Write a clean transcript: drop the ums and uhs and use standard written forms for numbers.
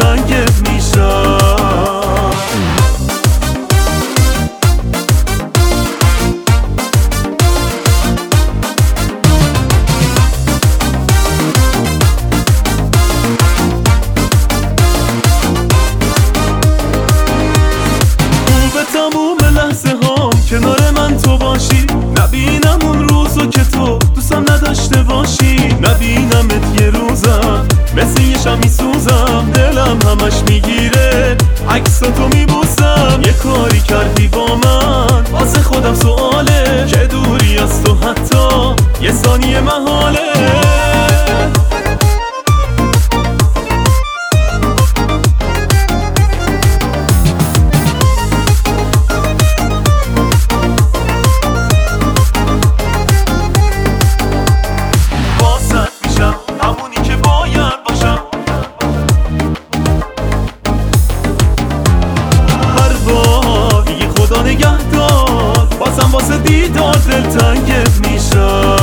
دلتنگت میشم. تموم لحظه هام کنار من تو باشی، نبینم اون روزو که تو دوستم نداشته باشی، نبینمت یه روزم مثل یه شمع سوزم، دلم همش میگیره عکساتو میبوسم. یه کاری کردی با من واسه خودم سواله، که دوری از تو حتی یه ثانیه محاله. نگهدار بازم واسه دیدار دلتنگت میشم.